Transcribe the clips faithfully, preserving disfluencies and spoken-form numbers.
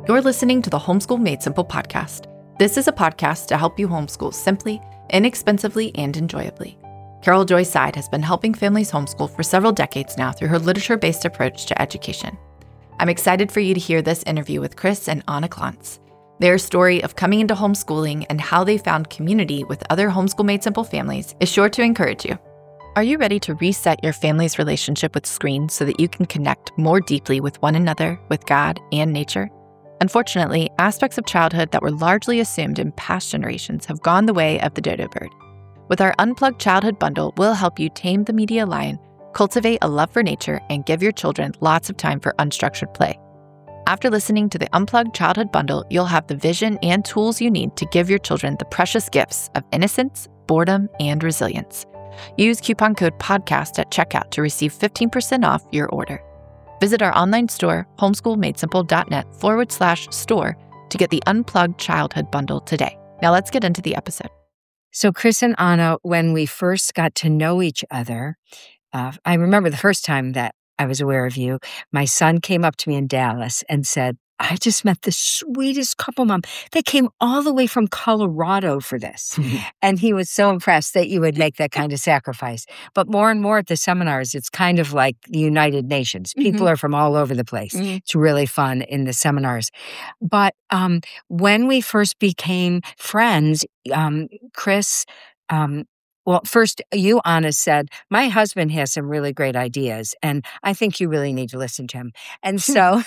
You're listening to the Homeschool Made Simple podcast. This is a podcast to help you homeschool simply, inexpensively, and enjoyably. Carol Joy Seid has been helping families homeschool for several decades now through her literature-based approach to education. I'm excited for you to hear this interview with Chris and Anna Klontz. Their story of coming into homeschooling and how they found community with other Homeschool Made Simple families is sure to encourage you. Are you ready to reset your family's relationship with screens so that you can connect more deeply with one another, with God, and nature? Unfortunately, aspects of childhood that were largely assumed in past generations have gone the way of the dodo bird. With our Unplugged Childhood Bundle, we'll help you tame the media lion, cultivate a love for nature, and give your children lots of time for unstructured play. After listening to the Unplugged Childhood Bundle, you'll have the vision and tools you need to give your children the precious gifts of innocence, boredom, and resilience. Use coupon code PODCAST at checkout to receive fifteen percent off your order. Visit our online store, homeschoolmadesimple.net forward slash store to get the Unplugged Childhood Bundle today. Now let's get into the episode. So Chris and Anna, when we first got to know each other, uh, I remember the first time that I was aware of you, my son came up to me in Dallas and said, I just met the sweetest couple, Mom. They came all the way from Colorado for this. And he was so impressed that you would make that kind of sacrifice. But more and more at the seminars, it's kind of like the United Nations. People mm-hmm. are from all over the place. Mm-hmm. It's really fun in the seminars. But um, when we first became friends, um, Chris... Um, Well, first, you, Anna, said, my husband has some really great ideas, and I think you really need to listen to him. And so,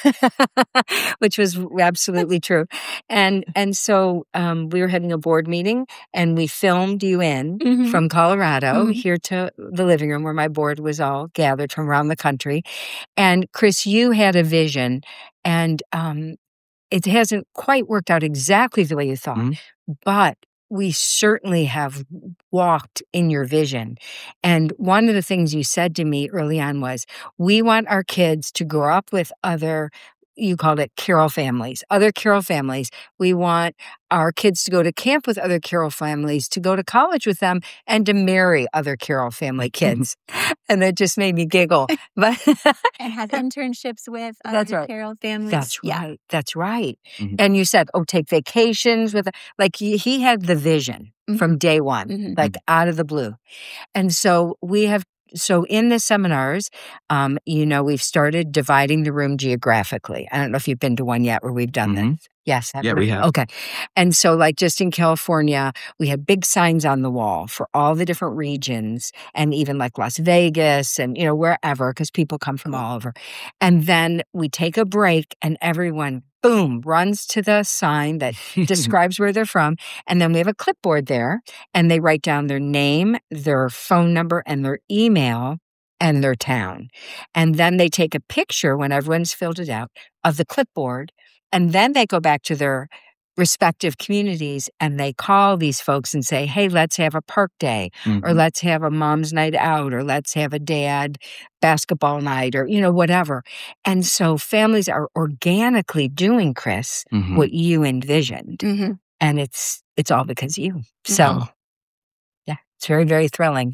which was absolutely true. And and so um, we were having a board meeting, and we filmed you in mm-hmm. from Colorado mm-hmm. here to the living room where my board was all gathered from around the country. And Chris, you had a vision, and um, it hasn't quite worked out exactly the way you thought, mm-hmm. but we certainly have walked in your vision. And one of the things you said to me early on was, we want our kids to grow up with other, you called it Carol families, other Carol families. We want our kids to go to camp with other Carol families, to go to college with them, and to marry other Carol family kids. And that just made me giggle. But and have internships with other That's right. Carol families. That's yeah. right. That's right. Mm-hmm. And you said, oh, take vacations with, like he, he had the vision mm-hmm. from day one, mm-hmm. like out of the blue. And so we have So in the seminars, um, you know, we've started dividing the room geographically. I don't know if you've been to one yet where we've done mm-hmm. this. Yes. Yeah, we have. Okay. And so like just in California, we had big signs on the wall for all the different regions, and even like Las Vegas and, you know, wherever, because people come from all over. And then we take a break and everyone, boom, runs to the sign that describes where they're from. And then we have a clipboard there, and they write down their name, their phone number, and their email, and their town. And then they take a picture when everyone's filled it out of the clipboard. And then they go back to their respective communities and they call these folks and say, hey, let's have a park day, mm-hmm. or let's have a mom's night out, or let's have a dad basketball night, or, you know, whatever. And so families are organically doing, Chris, mm-hmm. what you envisioned. Mm-hmm. And it's it's all because of you. So, mm-hmm. yeah, it's very, very thrilling.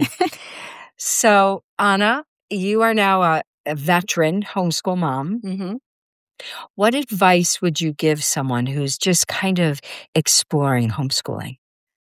So, Anna, you are now a, a veteran homeschool mom. Mm-hmm. What advice would you give someone who's just kind of exploring homeschooling?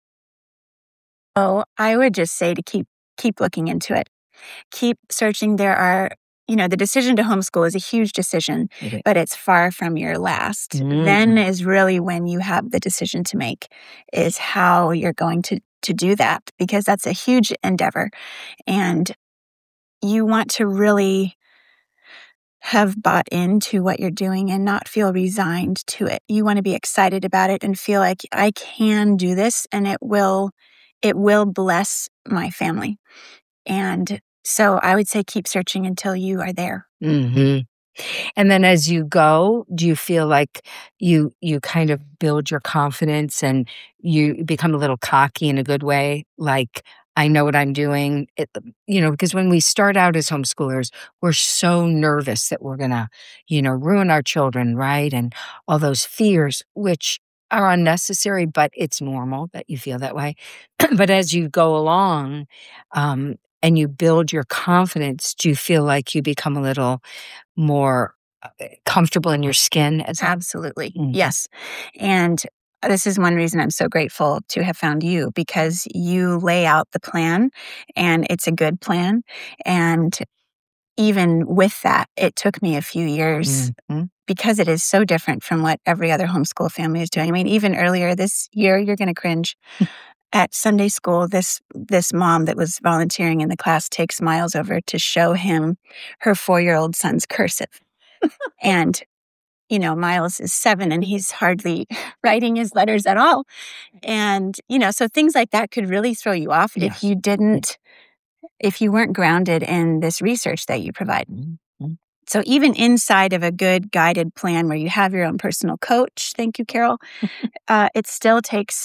Oh, I would just say to keep keep looking into it. Keep searching. There are, you know, the decision to homeschool is a huge decision, okay. but it's far from your last. Mm-hmm. Then is really when you have the decision to make, is how you're going to, to do that, because that's a huge endeavor. And you want to really have bought into what you're doing and not feel resigned to it. You want to be excited about it and feel like I can do this, and it will it will bless my family. And so I would say keep searching until you are there. Mm-hmm. And then as you go, do you feel like you you kind of build your confidence and you become a little cocky in a good way? Like, I know what I'm doing, it, you know, because when we start out as homeschoolers, we're so nervous that we're going to, you know, ruin our children, right? And all those fears, which are unnecessary, but it's normal that you feel that way. But as you go along um, and you build your confidence, do you feel like you become a little more comfortable in your skin. As Absolutely. Mm-hmm. Yes. And this is one reason I'm so grateful to have found you, because you lay out the plan and it's a good plan. And even with that, it took me a few years mm-hmm. because it is so different from what every other homeschool family is doing. I mean, even earlier this year, you're going to cringe. At Sunday school, this this mom that was volunteering in the class takes Miles over to show him her four-year-old son's cursive. And, you know, Miles is seven and he's hardly writing his letters at all. And, you know, so things like that could really throw you off yes. if you didn't, if you weren't grounded in this research that you provide. Mm-hmm. So even inside of a good guided plan where you have your own personal coach, thank you, Carol, uh, it still takes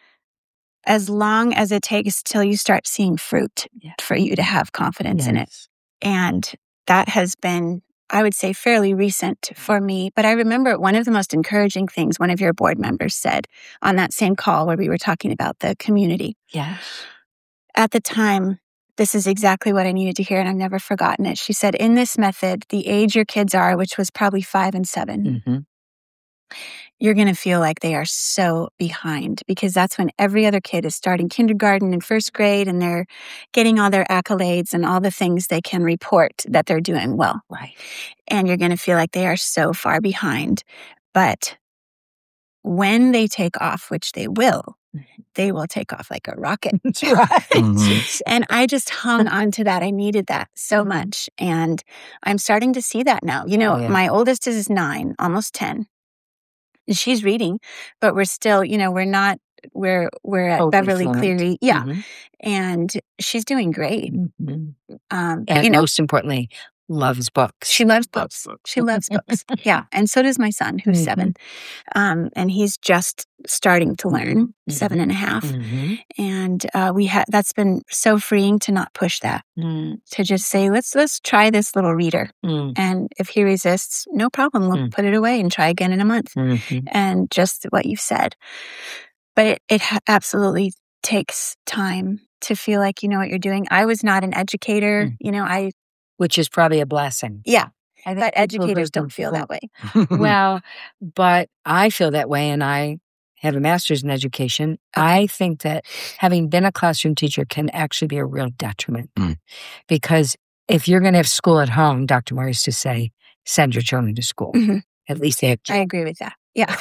as long as it takes till you start seeing fruit yeah. for you to have confidence yes. in it. And that has been, I would say, fairly recent for me. But I remember one of the most encouraging things one of your board members said on that same call where we were talking about the community. Yeah. At the time, this is exactly what I needed to hear, and I've never forgotten it. She said, in this method, the age your kids are, which was probably five and seven, mm-hmm. you're going to feel like they are so behind, because that's when every other kid is starting kindergarten and first grade, and they're getting all their accolades and all the things they can report that they're doing well. Right. And you're going to feel like they are so far behind. But when they take off, which they will, they will take off like a rocket. That's right. Mm-hmm. And I just hung on to that. I needed that so much. And I'm starting to see that now. You know, oh, yeah. my oldest is nine, almost ten. She's reading, but we're still, you know, we're not, we're, we're at Open Beverly fluent. Cleary. Yeah. Mm-hmm. And she's doing great. Mm-hmm. Um, and you know, most importantly, loves books. She loves books. She loves books. Yeah. And so does my son, who's mm-hmm. seven. Um, and he's just starting to learn, mm-hmm. seven and a half. Mm-hmm. And uh, we had, that's been so freeing to not push that, mm. to just say, let's, let's try this little reader. Mm. And if he resists, no problem. We'll mm. put it away and try again in a month. Mm-hmm. And just what you've said. But it, it ha- absolutely takes time to feel like you know what you're doing. I was not an educator. Mm. You know, I, Which is probably a blessing. Yeah. I but educators don't feel that way. Well, but I feel that way, and I have a master's in education. I think that having been a classroom teacher can actually be a real detriment. Mm. Because if you're going to have school at home, Doctor Moore used to say, send your children to school. Mm-hmm. At least they have children. I agree with that. Yeah.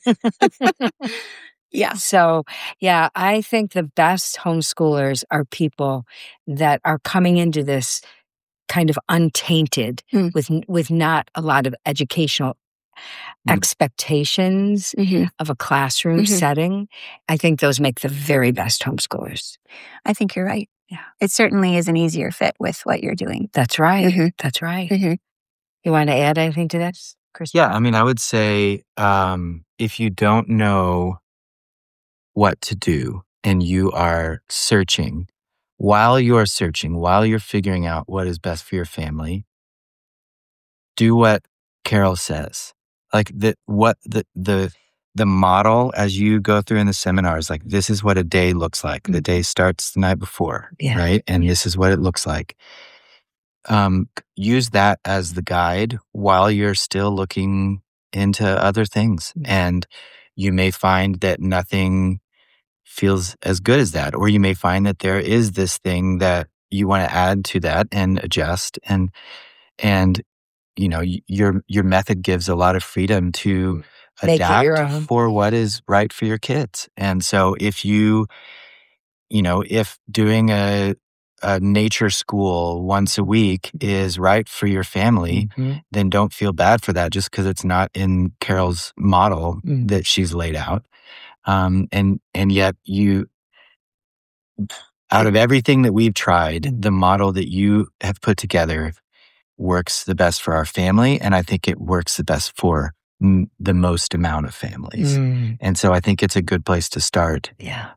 Yeah. So, yeah, I think the best homeschoolers are people that are coming into this kind of untainted mm. with with not a lot of educational mm. expectations mm-hmm. of a classroom mm-hmm. setting. I think those make the very best homeschoolers. I think you're right. Yeah. It certainly is an easier fit with what you're doing. That's right. Mm-hmm. That's right. Mm-hmm. You want to add anything to this, Chris? Yeah, I mean, I would say um, if you don't know what to do and you are searching, while you're searching, while you're figuring out what is best for your family, do what Carol says. Like the what the the the model as you go through in the seminars, like this is what a day looks like. Mm-hmm. The day starts the night before, yeah. right? And this is what it looks like. Um, use that as the guide while you're still looking into other things. Mm-hmm. And you may find that nothing feels as good as that, or you may find that there is this thing that you want to add to that and adjust, and and you know your your method gives a lot of freedom to Make adapt for what is right for your kids. And so if you you know if doing a a nature school once a week is right for your family, mm-hmm. then don't feel bad for that just because it's not in Carol's model mm. that she's laid out. Um, and, and yet you, out of everything that we've tried, the model that you have put together works the best for our family. And I think it works the best for m- the most amount of families. Mm. And so I think it's a good place to start. Yeah.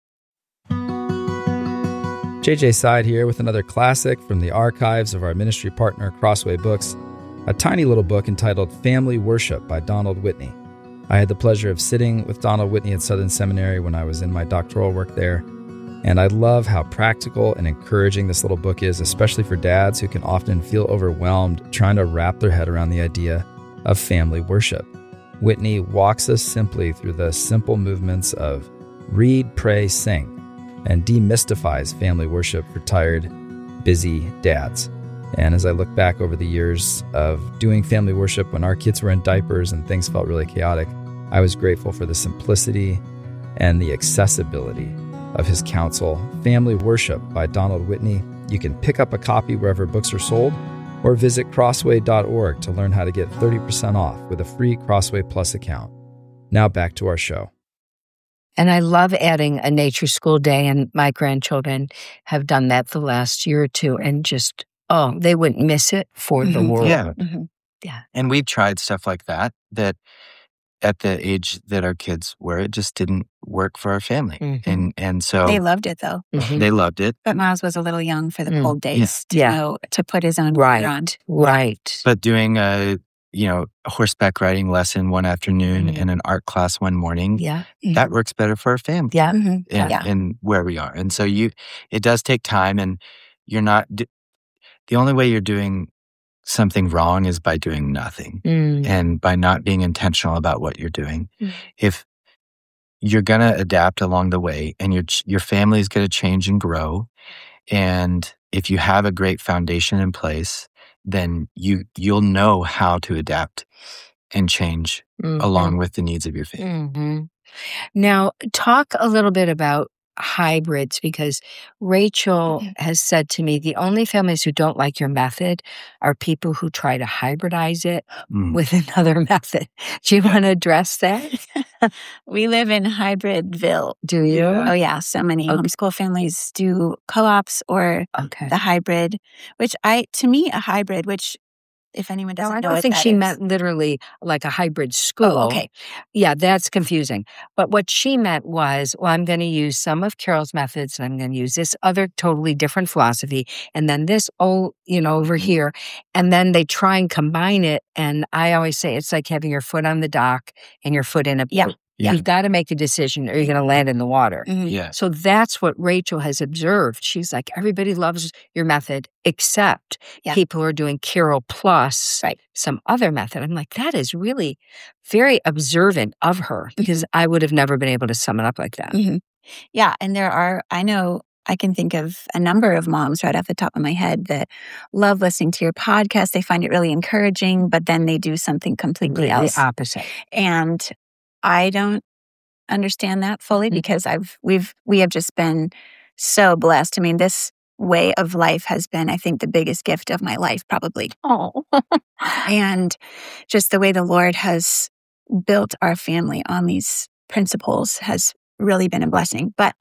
J J Side here with another classic from the archives of our ministry partner, Crossway Books, a tiny little book entitled Family Worship by Donald Whitney. I had the pleasure of sitting with Donald Whitney at Southern Seminary when I was in my doctoral work there, and I love how practical and encouraging this little book is, especially for dads who can often feel overwhelmed trying to wrap their head around the idea of family worship. Whitney walks us simply through the simple movements of read, pray, sing, and demystifies family worship for tired, busy dads. And as I look back over the years of doing family worship when our kids were in diapers and things felt really chaotic, I was grateful for the simplicity and the accessibility of his counsel. Family Worship by Donald Whitney. You can pick up a copy wherever books are sold, or visit crossway dot org to learn how to get thirty percent off with a free Crossway Plus account. Now back to our show. And I love adding a nature school day, and my grandchildren have done that the last year or two, and just, oh, they wouldn't miss it for the Mhm. world. Yeah. Mm-hmm. Yeah. And we've tried stuff like that, that at the age that our kids were, it just didn't work for our family. Mhm. And and so They loved it though, Mhm. they loved it. but Miles was a little young for the Mm. cold days to Yeah. know to put his own Right. gear on. Right. But doing a, you know, a horseback riding lesson one afternoon Mhm. and an art class one morning, Yeah. that works better for our family. Yeah. Mhm. and, Yeah. and where we are. And so you, it does take time, and you're not, d- the only way you're doing something wrong is by doing nothing Mm. and by not being intentional about what you're doing. Mm. If you're going to adapt along the way, and your, ch- your family is going to change and grow, and if you have a great foundation in place, then you, you'll know how to adapt and change Mhm. along with the needs of your family. hmm Now, talk a little bit about hybrids, because Rachel Mhm. has said to me the only families who don't like your method are people who try to hybridize it Mm. with another method. Do you want to address that? We live in Hybridville. Do you? Oh yeah, so many Okay. homeschool families do co-ops or Okay. the hybrid, which I to me a hybrid, which if anyone No, doesn't I know don't what think that she is- meant literally like a hybrid school. Oh, okay. Yeah, that's confusing. But what she meant was, well, I'm going to use some of Carol's methods, and I'm going to use this other totally different philosophy, and then this, oh, you know, over here. And then they try and combine it. And I always say it's like having your foot on the dock and your foot in a Yeah. boat. Yeah. You've got to make a decision, or you're going to land in the water. Mhm. Yeah. So that's what Rachel has observed. She's like, everybody loves your method except Yeah. people who are doing Carol plus Right. some other method. I'm like, that is really very observant of her, because I would have never been able to sum it up like that. Mhm. Yeah, and there are I know I can think of a number of moms right off the top of my head that love listening to your podcast. They find it really encouraging, but then they do something completely Completely else. opposite. And I don't understand that fully Mhm. because I've we've we have just been so blessed. I mean, this way of life has been, I think, the biggest gift of my life, probably. Oh. And just the way the Lord has built our family on these principles has really been a blessing. But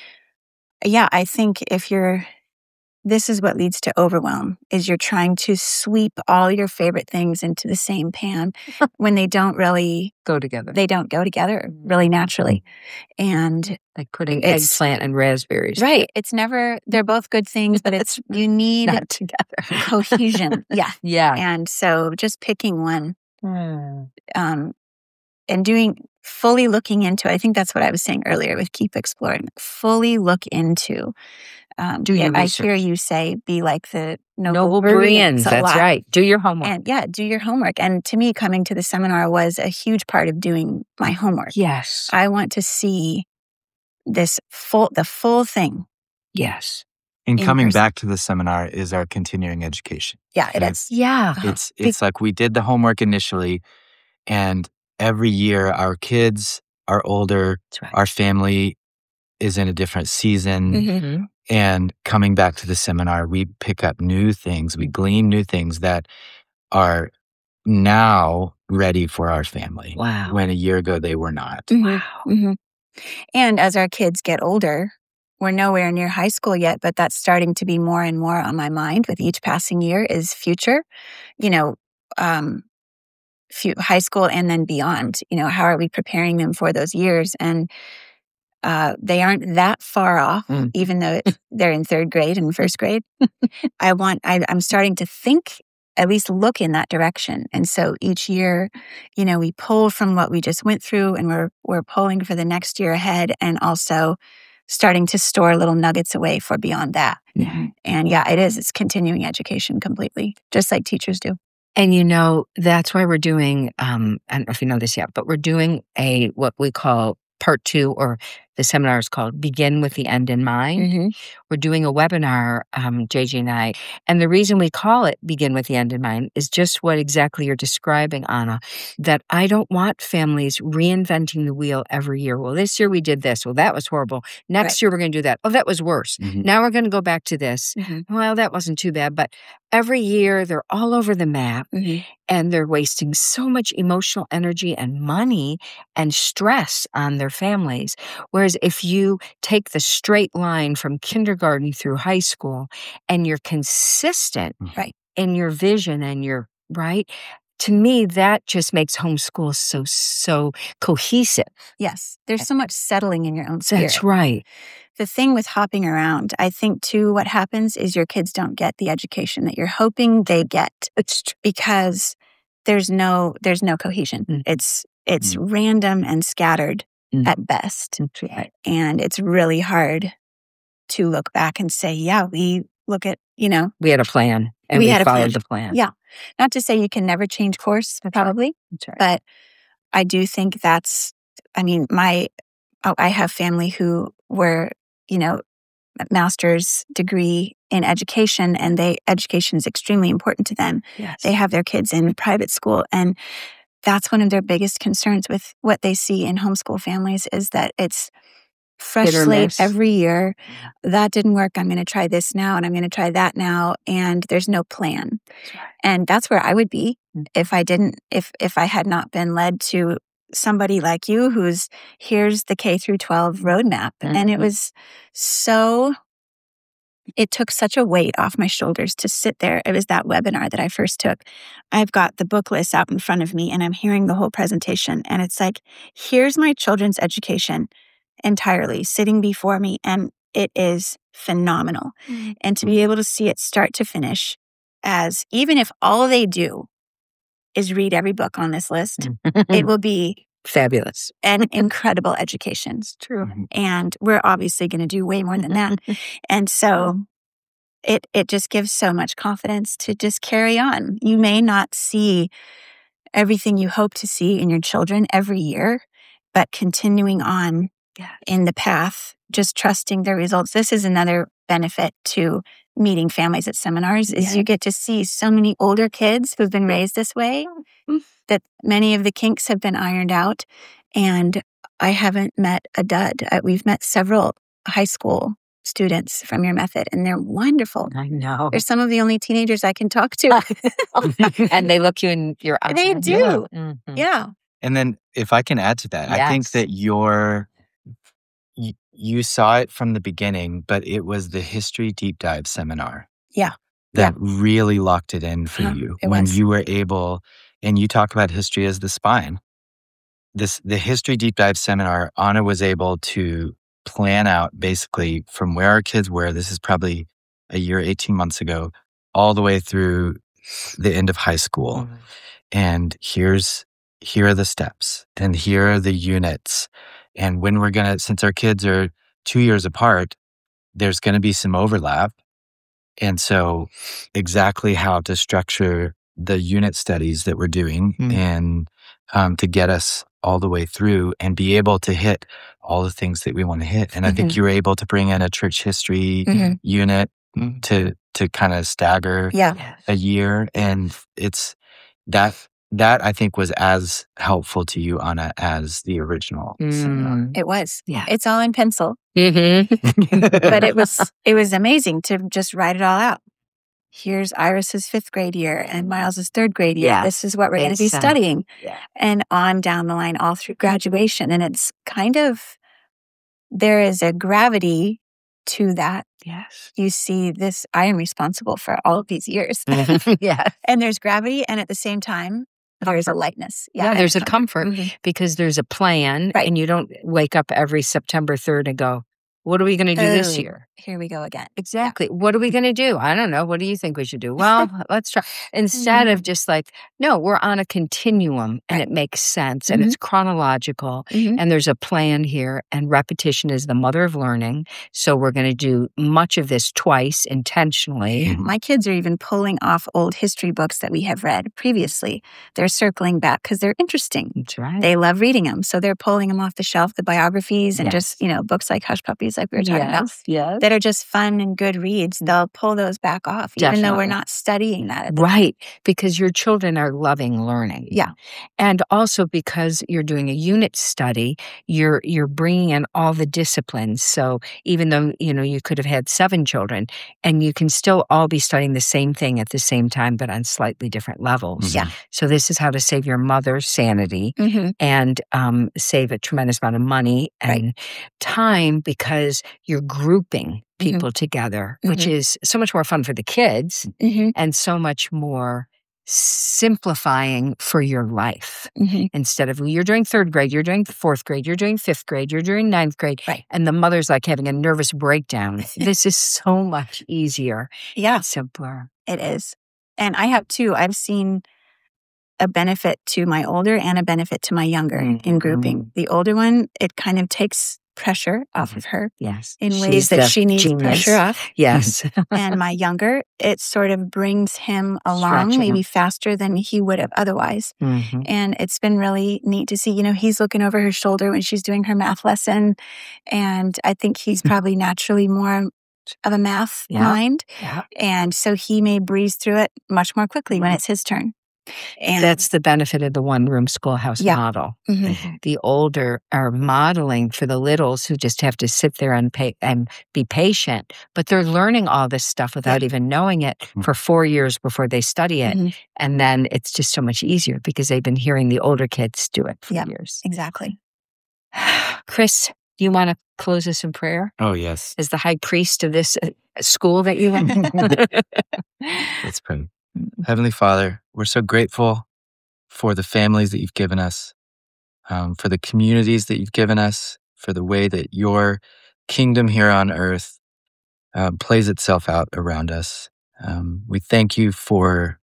yeah, I think if you're this is what leads to overwhelm, is you're trying to sweep all your favorite things into the same pan when they don't really Go together. they don't go together really naturally. And like putting It's- eggplant and raspberries. right, it's never they're both good things, but it's you need Not together. cohesion. Yeah. Yeah. And so just picking one Hmm. um and doing fully looking into I think that's what I was saying earlier with keep exploring. Fully look into um Do your I research. hear you say be like the noble, Noble Bereans Bereans. a That's lot. right. Do your homework. And yeah, do your homework. And to me, coming to the seminar was a huge part of doing my homework. Yes. I want to see this full, the full thing. Yes. And in coming person. back to the seminar is our continuing education. Yeah, it Yes. is. Yeah. Uh-huh. It's it's like we did the homework initially, and every year our kids are older, That's right. our family is in a different season, Mhm. Mhm. and coming back to the seminar, we pick up new things, we glean new things that are now ready for our family. Wow. When a year ago they were not. Mhm. Wow. Mhm. And as our kids get older, we're nowhere near high school yet, but that's starting to be more and more on my mind with each passing year is future, you know, um, fu- high school and then beyond. You know, how are we preparing them for those years? And uh, they aren't that far off, Mm. even though it, they're in third grade and first grade. I want, I, I'm starting to think, at least look in that direction. And so each year, you know, we pull from what we just went through and we're, we're pulling for the next year ahead and also starting to store little nuggets away for beyond that. Yeah. And yeah, it is. It's continuing education completely, just like teachers do. And you know, that's why we're doing, um, I don't know if you know this yet, but we're doing a, what we call part two, or the seminar is called Begin with the End in Mind. Mm-hmm. We're doing a webinar, um, J J and I. And the reason we call it Begin with the End in Mind is just what exactly you're describing, Anna, that I don't want families reinventing the wheel every year. Well, this year we did this. Well, that was horrible. Next Right. year we're going to do that. Oh, that was worse. Mhm. Now we're going to go back to this. Mm-hmm. Well, that wasn't too bad. But every year they're all over the map. Mm-hmm. And they're wasting so much emotional energy and money and stress on their families. Whereas if you take the straight line from kindergarten through high school and you're consistent Right. in your vision and your, right? To me, that just makes homeschool so, so cohesive. Yes. There's so much settling in your own spirit. That's right. The thing with hopping around, I think too, what happens is your kids don't get the education that you're hoping they get. It's tr- because there's no there's no cohesion. Mm. It's it's random and scattered Mm. at best. That's right. And it's really hard to look back and say, yeah, we look at, you know, We had a plan and We we, had a followed plan. the plan. Yeah. not to say you can never change course, probably, That's right. but I do think that's, I mean, my, oh, I have family who were, you know, master's degree in education, and they education is extremely important to them. Yes. They have their kids in private school, and that's one of their biggest concerns with what they see in homeschool families is that it's fresh Hit or slate miss. every year. That didn't work. I'm going to try this now, and I'm going to try that now, and there's no plan. That's right. And that's where I would be Mm. if I didn't, if if I had not been led to somebody like you, who's here's the K through twelve roadmap, and it Mhm. was so. It took such a weight off my shoulders to sit there. It was that webinar that I first took. I've got the book list out in front of me, and I'm hearing the whole presentation, and it's like, here's my children's education entirely sitting before me, and it is phenomenal. And to be able to see it start to finish, as even if all they do is read every book on this list, it will be Fabulous. an incredible education. It's true. Mhm. And we're obviously going to do way more than that. And so it it just gives so much confidence to just carry on. You may not see everything you hope to see in your children every year, but continuing on Yeah. in the path, just trusting the results. This is another benefit to meeting families at seminars is Yeah. you get to see so many older kids who've been raised this way, Mm. that many of the kinks have been ironed out. And I haven't met a dud. Uh, We've met several high school students from your method, and they're wonderful. I know. They're some of the only teenagers I can talk to. And they look you in your eyes. They do. Mhm. Yeah. And then if I can add to that, I think Yes. that your you, you saw it from the beginning, but it was the history deep dive seminar. Yeah. That really locked it in for Uh-huh. you It when was. you were able, and you talk about history as the spine. This the history deep dive seminar, Anna was able to plan out basically from where our kids were. This is probably a year, eighteen months ago, all the way through the end of high school. Mhm. And here's here are the steps, and here are the units. And when we're gonna, since our kids are two years apart, there's gonna be some overlap. And so exactly how to structure the unit studies that we're doing Mm. and um, to get us all the way through and be able to hit all the things that we want to hit. And I think Mhm. you were able to bring in a church history Mhm. unit Mhm. to to kind of stagger Yeah. Yes. a year. And it's that that I think was as helpful to you, Anna, as the original seminar. Mm. It was. Yeah. It's all in pencil, Mhm. but it was it was amazing to just write it all out. Here's Iris's fifth grade year and Miles's third grade year. Yeah. This is what we're going to be It's, um, studying, yeah. and on down the line, all through graduation. And it's kind of, there is a gravity to that. Yes. You see this, I am responsible for all of these years. Yeah. And there's gravity, and at the same time, there's a lightness. Yeah, there's a comfort Mhm. because there's a plan, Right. and you don't wake up every September third and go, What are we going to do oh, this year? Here we go again. Exactly. Yeah. What are we going to do? I don't know. What do you think we should do? Well, let's try. Instead of just like, no, we're on a continuum and it makes sense and mm-hmm. it's chronological mm-hmm. and there's a plan here and repetition is the mother of learning. So we're going to do much of this twice intentionally. My kids are even pulling off old history books that we have read previously. They're circling back because they're interesting. That's right. They love reading them. So they're pulling them off the shelf, the biographies and yes. just, you know, books like Hush Puppies like we were talking yes. about. Yes. That are just fun and good reads. They'll pull those back off, Definitely. even though we're not studying that. At the right. Time. Because your children are loving learning. Yeah. And also because you're doing a unit study, you're you're bringing in all the disciplines. So even though, you know, you could have had seven children and you can still all be studying the same thing at the same time, but on slightly different levels. Yeah. So this is how to save your mother's sanity mm-hmm. and um, save a tremendous amount of money and right. time because you're grouping people mm-hmm. together, which mm-hmm. is so much more fun for the kids mm-hmm. and so much more simplifying for your life. Mm-hmm. Instead of you're doing third grade, you're doing fourth grade, you're doing fifth grade, you're doing ninth grade, right. and the mother's like having a nervous breakdown. This is so much easier. Yeah. Simpler. It is. And I have too. I've seen a benefit to my older and a benefit to my younger mm-hmm. in grouping. The older one, it kind of takes pressure off of her. Yes. In ways She's that she needs genius. pressure off. Yes. And my younger, it sort of brings him along Stretching. maybe faster than he would have otherwise. Mm-hmm. And it's been really neat to see, you know, he's looking over her shoulder when she's doing her math lesson. And I think he's probably naturally more of a math yeah. mind. Yeah. And so he may breeze through it much more quickly when it's his turn. And that's the benefit of the one-room schoolhouse yeah. model. Mm-hmm. The older are modeling for the littles who just have to sit there and, pay, and be patient, but they're learning all this stuff without yeah. even knowing it mm-hmm. for four years before they study it. Mm-hmm. And then it's just so much easier because they've been hearing the older kids do it for yeah, years. Exactly. Chris, do you want to close us in prayer? Oh, yes. As the high priest of this uh, school that you have? Let's pray. Heavenly Father, we're so grateful for the families that you've given us, um, for the communities that you've given us, for the way that your kingdom here on earth uh, plays itself out around us. Um, we thank you for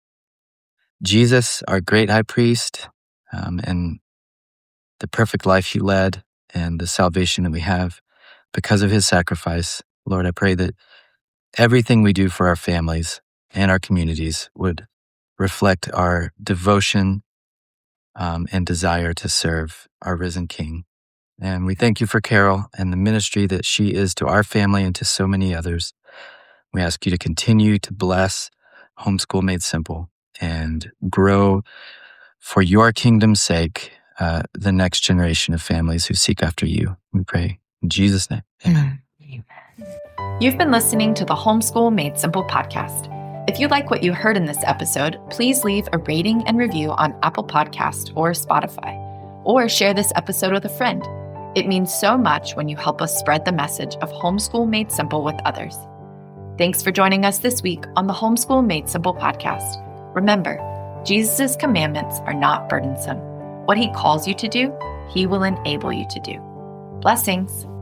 Jesus, our great high priest, um, and the perfect life he led and the salvation that we have because of his sacrifice. Lord, I pray that everything we do for our families and our communities would reflect our devotion um, and desire to serve our risen King. And we thank you for Carol and the ministry that she is to our family and to so many others. We ask you to continue to bless Homeschool Made Simple and grow for your kingdom's sake uh, the next generation of families who seek after you. We pray in Jesus' name. Amen. Amen. You've been listening to the Homeschool Made Simple podcast. If you like what you heard in this episode, please leave a rating and review on Apple Podcast or Spotify, or share this episode with a friend. It means so much when you help us spread the message of Homeschool Made Simple with others. Thanks for joining us this week on the Homeschool Made Simple podcast. Remember, Jesus' commandments are not burdensome. What he calls you to do, he will enable you to do. Blessings.